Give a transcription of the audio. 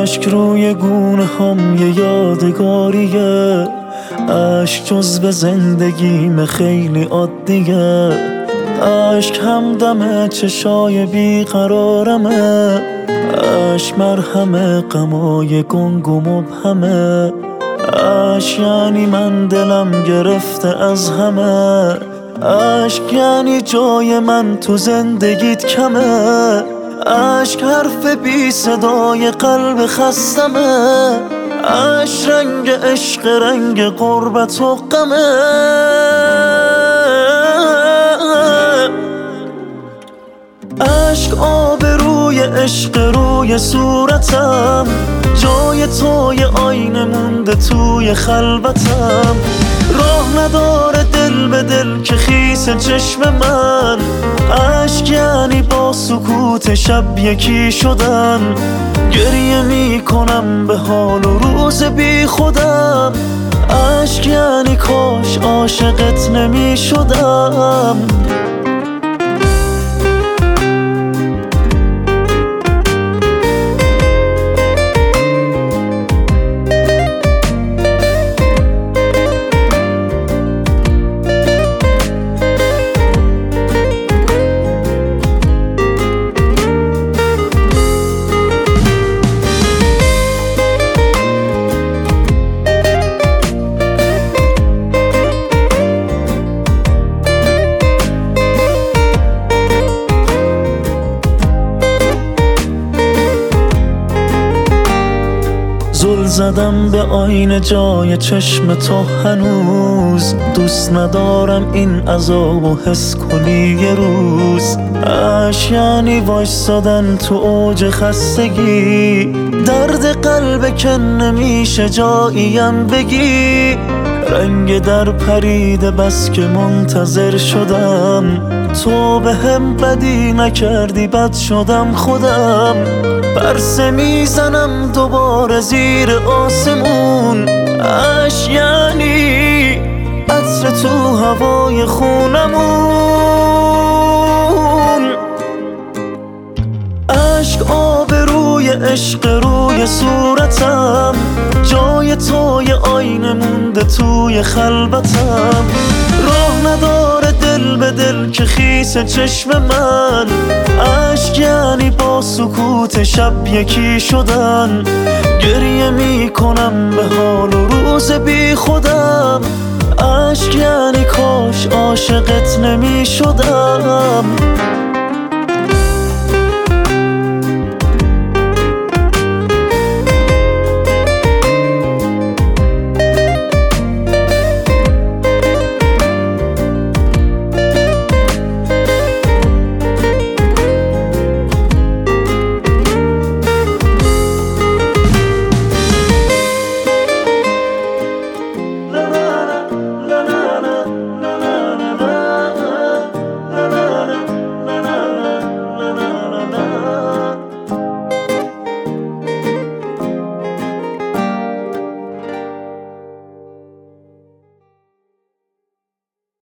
اشک روی گونه هم یه یادگاریه، اشک جز به زندگیم خیلی عادیه، اشک همدم چشای بیقرارمه، اشک مرهم غمای گنگ و مبهمه، اشک یعنی من دلم گرفته از همه، اشک یعنی جای من تو زندگیت کمه، اشک حرف بی صدای قلب خستمه، اشک رنگ عشق رنگ غربت و غمه، اشک آب روی عشق روی صورتم، جای توی آینه مونده توی خلوتم، راه نداره دل به دل که خیس چشم من، اشک یعنی با سکوت شب یکی شدن، گریه میکنم به حال و روز بی خودم، اشک یعنی کاش عاشقت نمیشدم. زل زدم به آینه جای چشم تو هنوز، دوست ندارم این عذاب و حس کنی یه روز، اشک یعنی وایسادن تو اوج خستگی، درد قلب که نمیشه جاییم بگی، رنگ در پریده بس که منتظر شدم، تو به هم بدی نکردی بد شدم خودم، پرسه میزنم دوباره زیر آسمون، اشک یعنی عطر تو هوای خونمون، اشک آب روی عشق روی صورتم، جای توی آینه مونده توی خلوتم، راه نداره دل به دل که خیس چشم من، اشک یعنی با سکوت شب یکی شدن، گریه میکنم به حال و روز بی خودم، اشک یعنی کاش عاشقت نمیشدم.